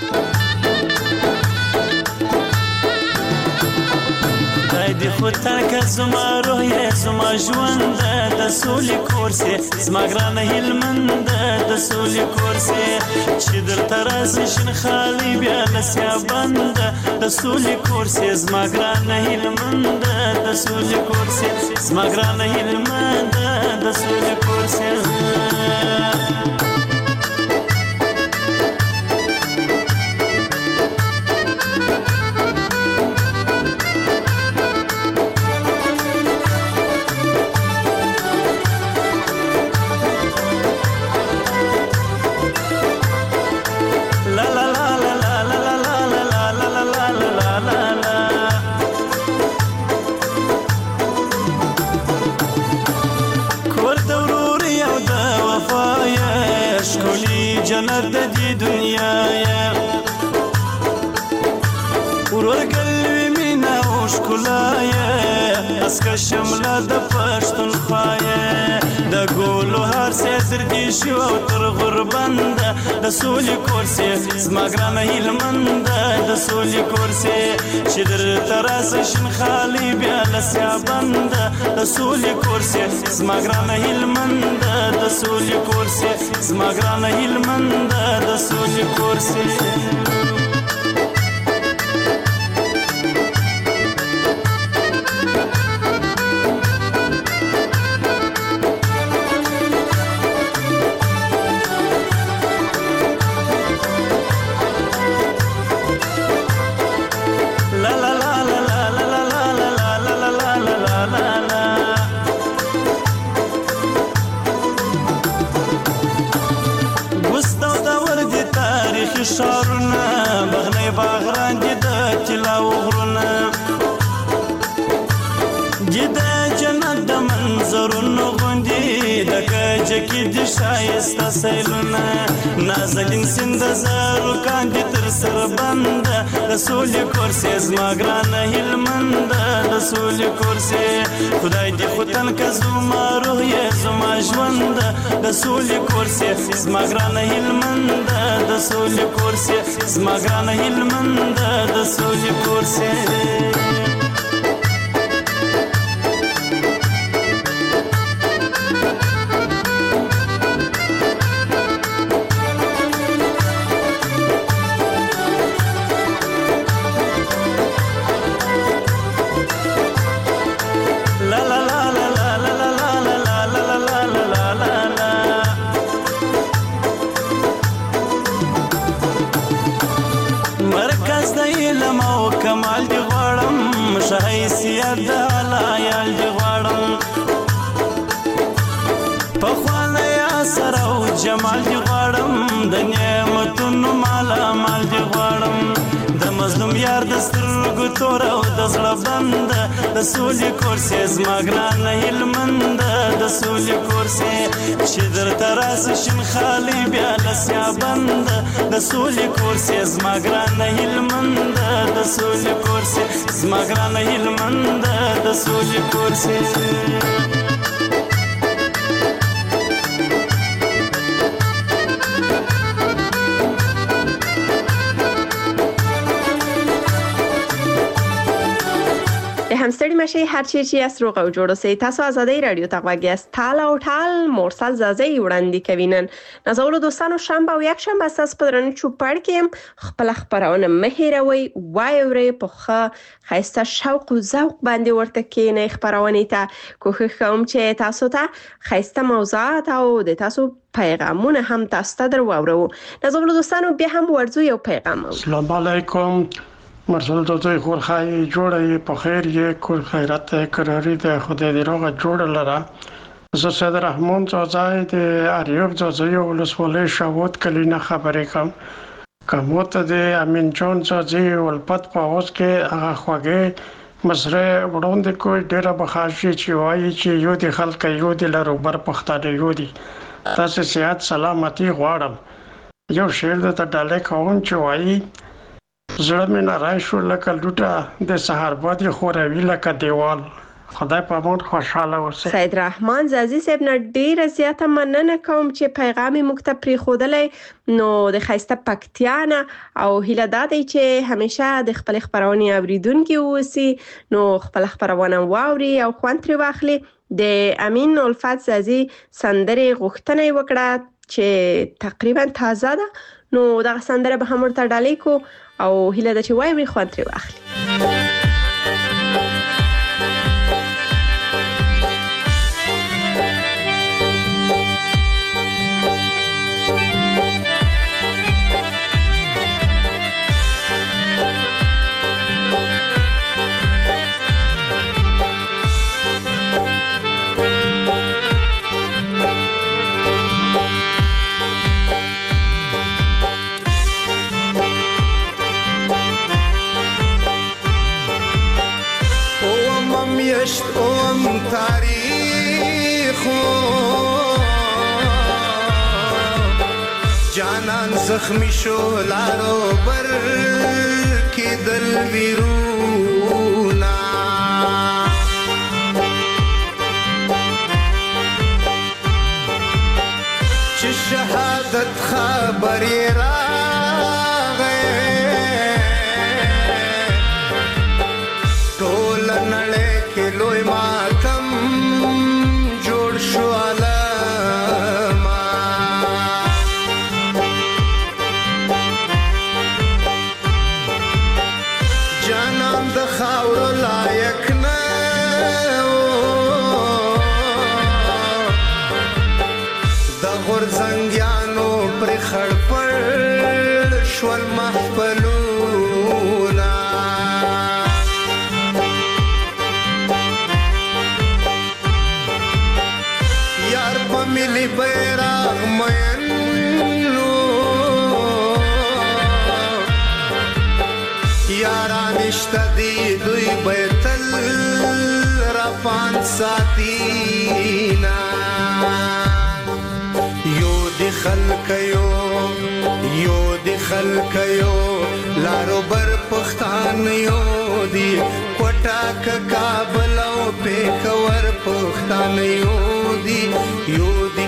د خطر که زما روح زما ژوند د سولې کورسې زما ګرانه هلمند د سولې کورسې چې درته راسي شین خالي بیا لسیا بند د سولې کورسې زما ګرانه هلمند د سولې کورسې زما ګرانه هلمند د سولې کورسې ورګلوي مینا او ښکلایه اسکه شمله د پښتونخوایه د ګولو هر سر دې شو او تر غربنده د سولې کورسې زما ګرانه هیلمنده د سولې کورسې چې درته راسه شین خالي بیا له سیابنده د سولې کورسې زما ګرانه هیلمنده د سولې کورسې زما ګرانه هیلمنده د سولې کورسې شارونه بغنی باغران دي د طلا او غرونه دي د جنت د منظرونو غوندي د کجه کې د شایسته سیلونه نازنین سیند زرو کاندي تر سر بنده د سولې کورسې زما ګرانه هیلمنده د سولې کورسې خدای دې خو تنکه زما روح یې زما ژوند د سولې کورسې زما ګرانه هیلمنده د سولې کورسې زما ګرانه هیلمنده د سولې کورسې کمال دی غواړم شایسته د علایال دی غواړم پخوانه یا سره او جمال دی غواړم د نعمتونو مالا مال دی غواړم د مظلوم یار د سترګو تور او د زړه بند د سولې کورسې زما ګرانه هیلمنده د سولې کورسې چې درته راسه شین خالي بیا له سیابند د سولې کورسې زما ګرانه هیلمنده د سولې کورسې زما ګرانه هیلمنده د سولې کورسې همستړي مشه هر چی چې اس روغ او جوړ اوسئ تاسو آزادۍ رادیو ته غواګی است تال او ټال مرسل زازي وړاندې کوینن نازولو دوستانو شنبه او یک شنبه اساس پدرن چوپړ کې خپل خبرونه مهیروي وایوري په خاصه شوق او ذوق باندې ورته کې نه خبرونه ته کوخه کوم چې تاسو ته خاصه موضوعات او د تاسو پیغامونه هم تاسو ته درواورو نازولو دوستانو بیا هم ورزو یو پیغام السلام علیکم مرسل دوی خور خای جوړه په خیر یې کول خیرات قراری ده خدای دې روغه جوړ لره زه سید رحمان زوزای د اریوب زوزای ولسوالۍ شاوت کلینه خبرې کوم ته د امین جون زوزای ولپت په اوس کې هغه خوږه مسره وړاندې کوی ډیره بخاشي چې وایي چې یو د خلک یو د لروبر پختاده یو دي تاسو صحت سلامتی غواړم یو شعر د ډاله کوم چې وایي زړه مې نارای شو لکه لوټه د سحر باد خوروي لکه دیوال خدای په مون خوشاله اوسه سید رحمان زازي صاحب نه ډیره زیاته مننه کوم چې پیغام موږ ته پریخودلې نو د خاصه پکتیانه او هیله دادی چې همیشه د خپل خبرونه اوریدونکو اوسي نو خپل خبرونه واوري او خوان تر واخلي د امین الفت زازي سندري غوښتنه وکړه چې تقریبا تازه ده نو دا سندره به هم ورته ډالې کو او هیله ده چې وایي خوان تر واخلي جانان زخمی شو لارو بر کی دل ویرونا چې شهادت خبر راغې ټول نړۍ کې لوی ماتم جوړ شو شوال محفلونا یار پا ملی بیراغ مینو یارانشتا دی دوی بیتل رپان ساتینا یو دی خلقیو خلکیو لارو بر پختان یو دی کوټا کابل او پیښور پختان یو دی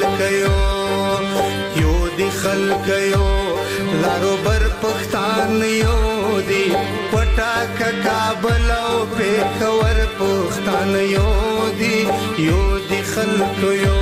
خلکیو لارو بر پختان یو دی کوټا کابل او پیښور پختان یو دی خلکیو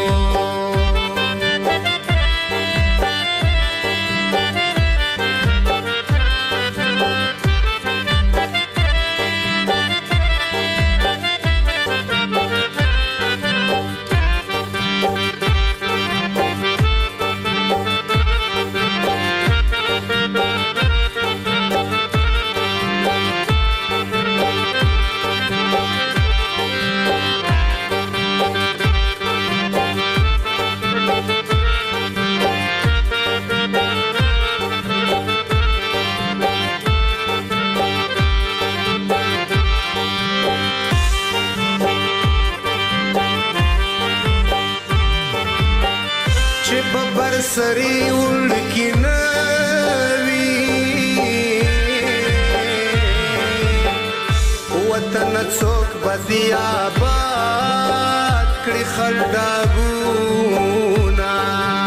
سری اڑکی نوی وطن څوک بدی آباد کړي خلډاګونا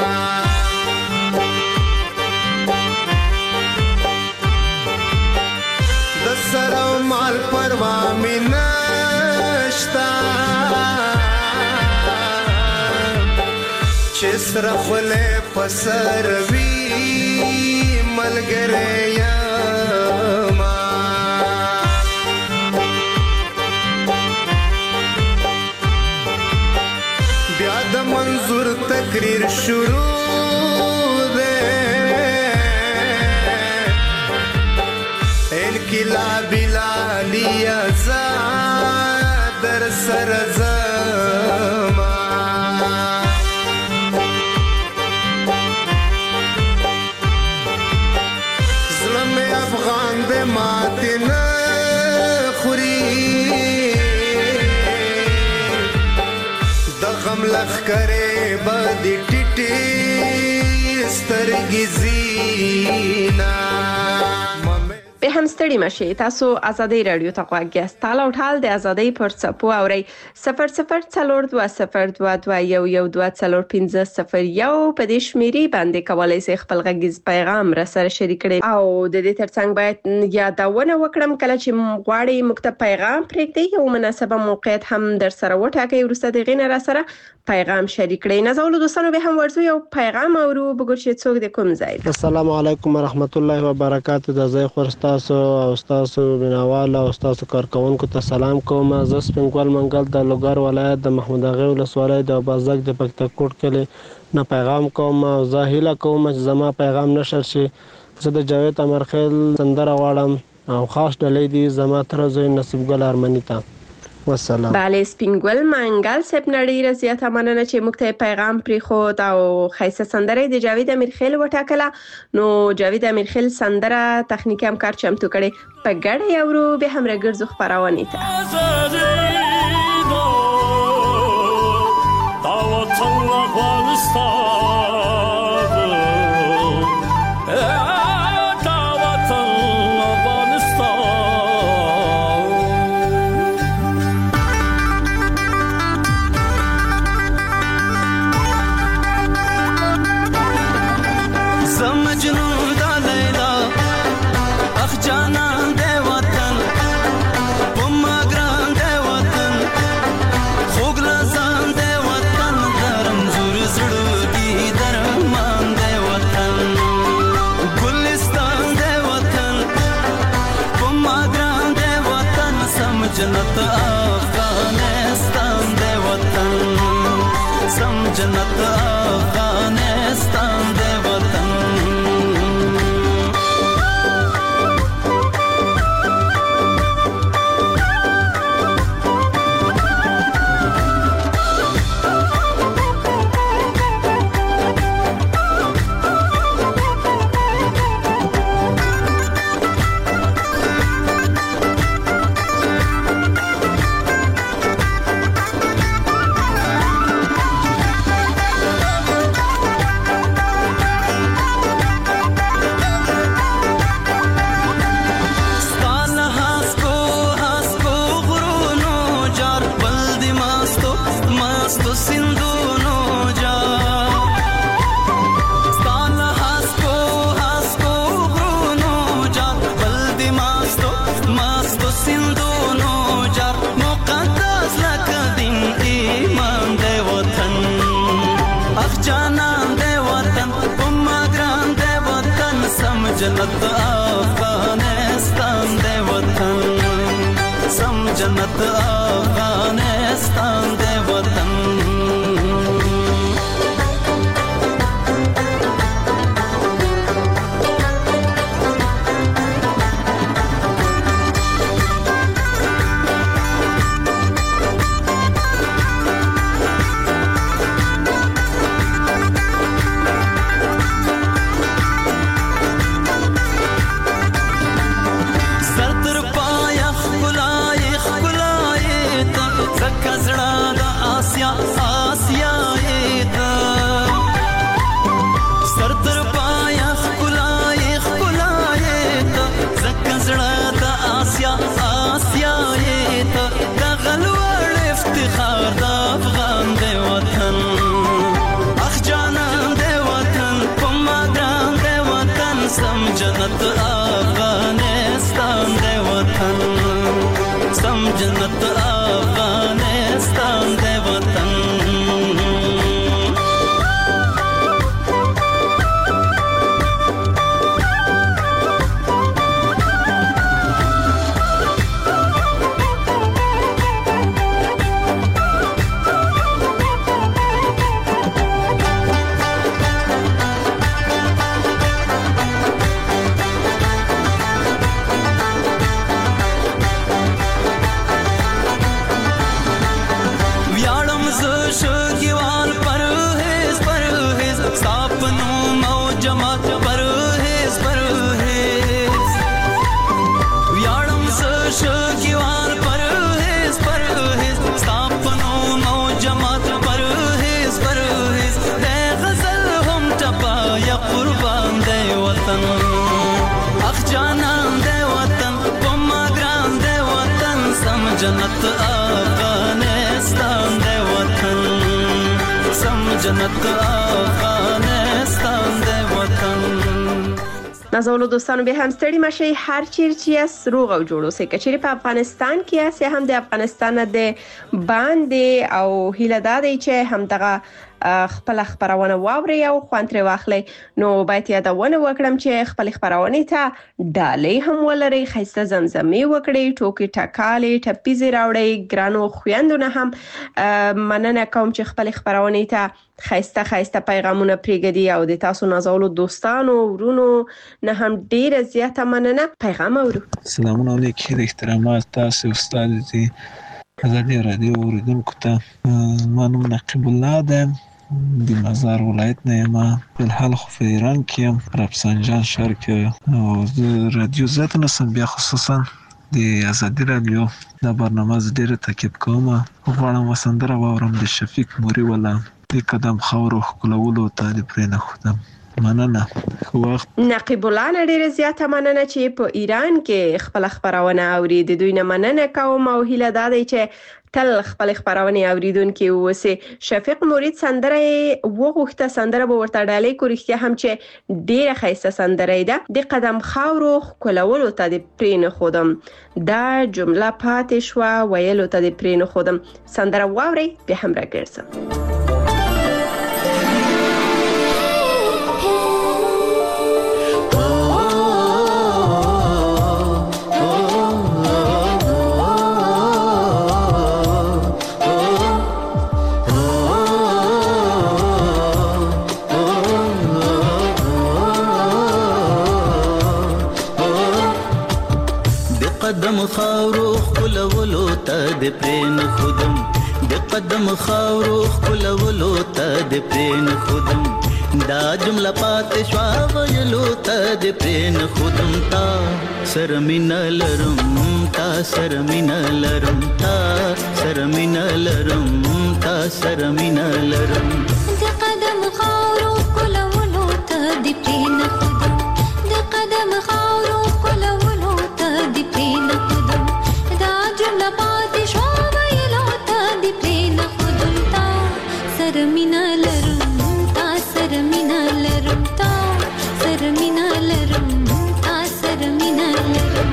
د سره مال پروا مې نشتا چې سره خله پسر وی ملګری یما بیا د منظور تقریر شروع ده انقلابی لالی آزاد در سر زما افغان دے ماتی نخوری دغم لخ کرے بدی ٹیٹی سترگی زینا به هم ستړي مشي تاسو ازادي رادیو ته غواړئ ستاسو ټال د ازادي پر څپو اوري 0042022112401501 په دې شمیرې باندې کولای شئ خپل غږیز پیغام را سره شریک کړئ او د دې ترڅنګ باید یادونه وکړم کله چې غواړئ مکتب پیغام پرېږدئ یو مناسبه موقعیت هم در سره وټاکئ ورسته د غینه را سره پیغام شریک کړئ نازولو دوستانو به هم ورزو یو پیغام اورو بګور چې څوک د کوم ځای السلام علیکم ورحمت الله وبرکاته د ځای خورستاسو او استاسو بناوال او استاسو کارکونکو ته سلام کوم زه سپینګل منګل د لوګر ولایت د محمود اغه ولسوالۍ د بازک د پکتکوټ کلی نه پیغام کوم او زه هیله کوم چې زما پیغام نشر شي زه د جاوید امرخیل سندره واړم او خاص ډلې دي زما تر زوی نصیب ګل ارمنی ته والسلام بله سپینګل منګل سپ نړۍ رضیاته مننه چې موږ ته پیغام پری خود او خیسه سندره د جاوید امیرخیل وټاکله نو جاوید امیرخیل سندره تخنیکی همکار چمتو کړي په ګډه یورو به هم راګرځو خبرونه ته دعوت الله جنت افغانستان دی وطن سم جنت افغانستان دی وطن جنت افغانستان دی وطن سم جنت افغانستان دی وطن جنت افغانستان دی وطن سم جنت افغانستان دی وطن جنت افغانستان دی وطن سم جنت افغانستان دی وطن نازولو دوستانو به هم ستړي مشي هر چیرې یاست روغ او جوړ اوسئ کچېرې په افغانستان کې یاست هم د افغانستان د باندې او هیله ده چې هم دغه خپل خبرونه واوري او خوان تر واخلي نو باید یادونه وکړم چې خپل خبرونه ته ډالۍ هم ولري خیسته زمزمي وکړي ټوکی ټکالي ټپيزي راوړي ګرانو خويندونه هم مننه کوم چې خپل خبرونه ته خیسته پیغامونه پریږدي او د تاسو نازولو دوستانو ورونو نه هم ډیره زیاته مننه پیغام اورو سلامونه علیکم احترامات تاسو استاد دي ازادي رادیو اوریدونکو ته ما نوم نقیب الله ده د مزار ولایت نه یم په حال خو په ایران کې یم رفسنجان شهر کې او د رادیو ذات نسم بیا خصوصا د ازادي رادیو د برنامه ډیره تعقیب کوم غواړم وسندره واورم د شفیق موري ولا د قدم خاورو خلولو ته د پرېنه خدام مننه وخت نقیب الله ډیره زیاته مننه چې په ایران کې خپل خبرونه اوري د دوی نه مننه کوم او هیله ده چې تل خپل خبرونه اوریدونکو وسه شفیق مرید سندره وغوښته سندره به ورته ډالۍ کوریختیا هم چې ډیره خیسته سندره ده د قدم خاورو کولولو ته د پرین خودم دا جمله پاتې شو ویلو ته د پرین خودم سندره واوري به هم راګرځم قدم خاورو خپلولو ته د پرین خودم د قدم خاورو خپلولو ته د پرین خودم دا جمله پاتې شوا ویلو ته د پرین خودم تا سره مینه لرم تا سره مینه لرم تا سره مینه لرم تا سره مینه لرم د قدم خاورو خپلولو ته د پرین خودم د قدم خاورو خپلولو ته د پرین خودم دا جمله پاتې شوا ویلو ته د پرین خودم تا سره مینه لرم تا سره مینه لرم تا سره مینه لرم تا سره مینه لرم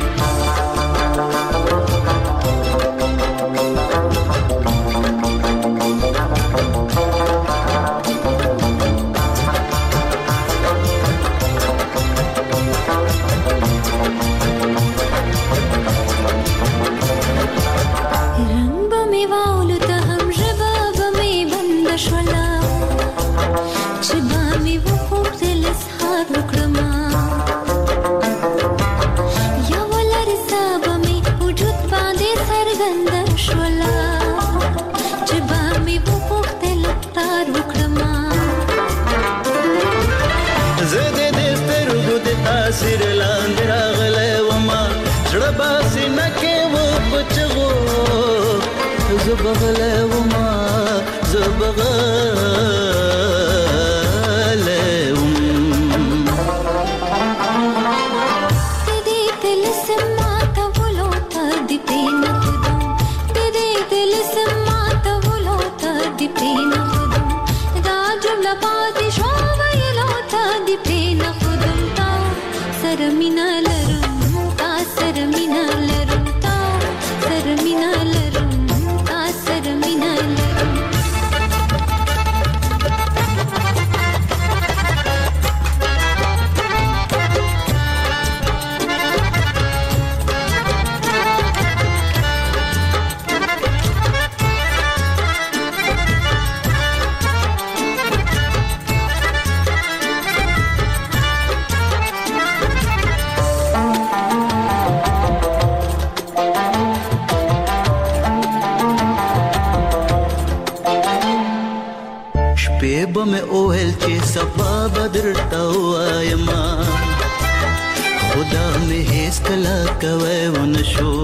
سر لاندې راغلی وما زړه باسي نکې و په چغو زه بغلی وما زه بغلی وم د دې طلسم ماتولو ته د پرین خودم د دې طلسم ماتولو ته د پرین خودم دا جمله پاتې شوا ویلو ته د پرین خودم تا سره مینه لرم تا سره مینه لرم تا سره مینه لرم تا سره مینه لرم به مې اوهل چې صفا بدر تا وایما خدا مې هیڅ کله کوي ونشو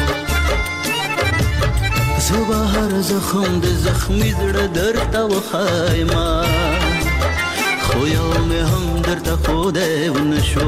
زه هر زخم د زخمي زړه درته وخایما خو یو مې هم درته خدای ونشو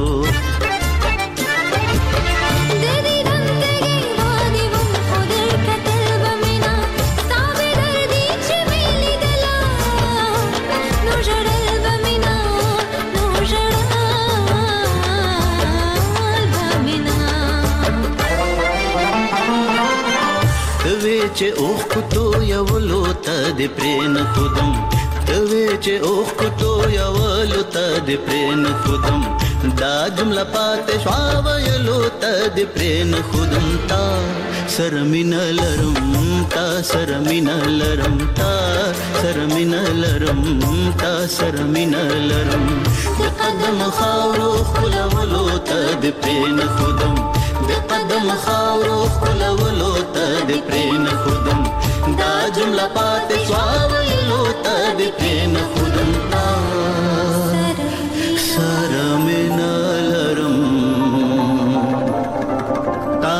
چې اوخ کوتو یولو ته د پرین خودم توی چې اوخ کوتو یولو ته د پرین خودم دا جمله پاتې شوا ویلو ته د پرین خودم تا سره مینه لرم تا سره مینه لرم تا سره مینه لرم تا سره مینه لرم د قدم خاورو خپلولو ته د پرین خودم د قدم خاورو خپلولو ته د پرین خودم دا جمله پاتې شوا ویلو ته د پرین خودم تا سره مینه لرم تا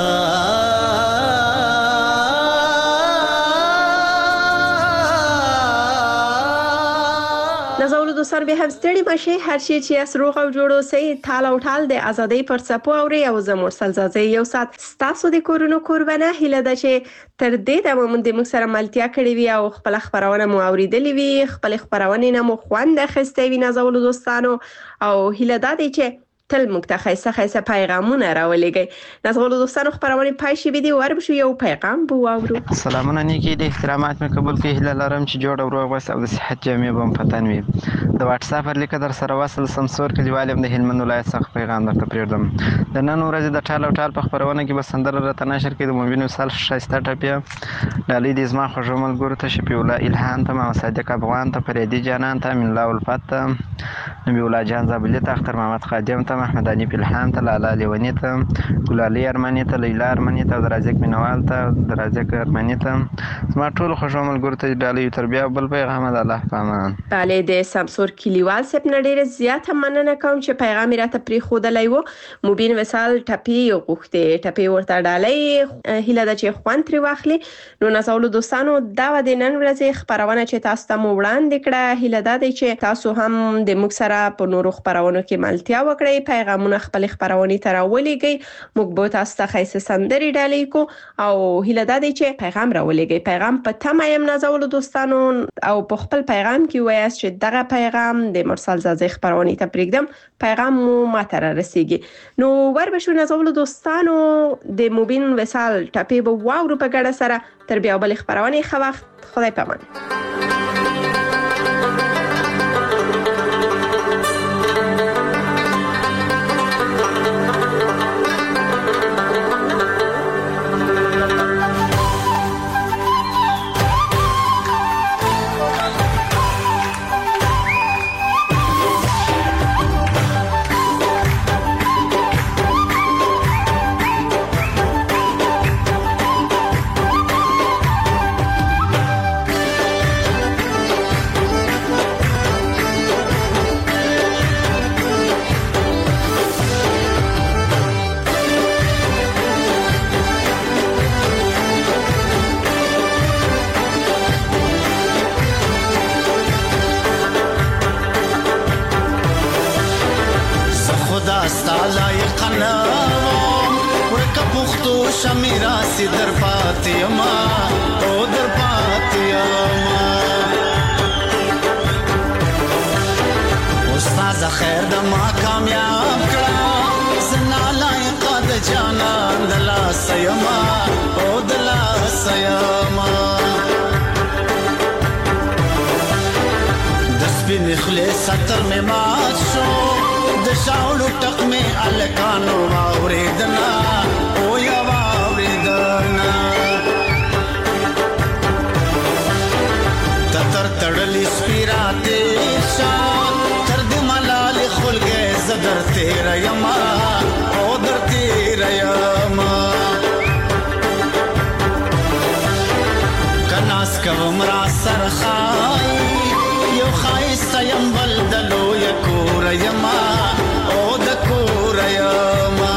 نازولو دوستان به هم ستړي مشه هر شي چې اس روغ او جوړو سي ټال او ټال د ازادۍ پر څپو اوري او زموږ سلزازي یو سات ستاسو د کورونو قربانه هله ده چې تر دې د موږ د سره ملتیا کړې وي او خپل خبرونه مو اوریدلې وي خپل خبرونه نه مو خوند اخیستې وي نازولو دوستانو او هله ده چې تل موږ ته خیسه پیغامونه راولېږي نازولو دوستانو خبرونه پای شي وي وربشو یو پیغام بو اورو سلامونه نیکی د احترامات مې قبول کړئ هله لرم چې جوړ او روغ وس او د صحت جامې بم پتن وي د واتس اپ لیکه در سره وصل سمسور کلیوالم د هلمند ولایت څخه پیغام درته پریږدم د نن ورځې د ټال او ټال په خبرونه کې بسندره راته نشر کې د مؤمن وصال شایسته ټپیا ډالۍ د زما خوږ ملګرو ته شفیع الله الهام ته ما صادق افغان ته فریدي جانان ته من الله الفت نبی الله جان زابلی ته اختر محمد خادم ته ته محمد حنیف الهام ته لالا لیونی ته ګلالي ارماني ته لیلا ارماني ته د رازق مینوال ته د رازق ارماني ته زما ټول خوشو ملګرو ته ډالۍ تر بیا بل پیغام د الله پامان. بله د سمسور کلیوال سپ نه ډیره زیاته مننه کوم چې پیغام راته پری خودلای وو. مبین وصال ټپی غوښته ټپی ورته ډالۍ هیله د چې خوان تر واخلي. نو نازولو دوستانو دا و د نن ورځې خبرونه چې تاسو ته وړاندې کړه هیله ده چې تاسو هم د موږ سره په نورو خبرونو کې ملتیا وکړئ. پیغامونه خپل خبرونه تر ولېږئ. موږ به تاسو ته خیسه سندري ډالۍ کو او هیله ده چې پیغام راولېږئ. پیغام په تمه يم نازولو دوستانو او په خپل پیغام کې وایاست چې دغه پیغام د مرسل زازي خبرونه ته پرېږدم. پیغام مو ماته را رسیږي. نو ور بشو نازولو دوستانو د مبین وصال ټپی به واورو په ګډه سره تر بیا بل خبرونه خو وخت خدای پامان. شمیرا سی در پاتیما او در پاتیما استاد خیر د ما کامیاب کړه زنا لایق د جانان دلا سیما او دلا سیما د سپین خلیص ستر می مات شو د شاولو ټق می الکانو اوریدنا او یا تر تړلی سپیراته شان تر دې ملال خلګه زدر تیر یما او در تیر یما کناس کوم را سرخای یو خایست یم بلدلو یکور یما او د کور یما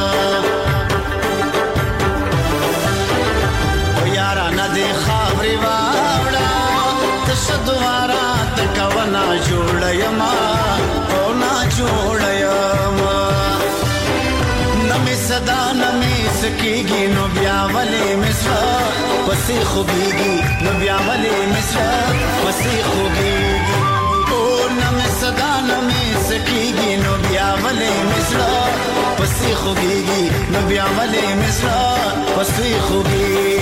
او یارا ندی خبري واوړه دوارا تکونا جوړ یما او نا جوړ یما نمې صدا نمې سکیږي نو بیا ولې مصر پسې خوږيږي نو بیا ولې مصر پسې خوږيږي او نمې صدا نمې سکیږي نو بیا ولې مصر پسې خوږيږي نو بیا ولې مصر پسې خوږيږي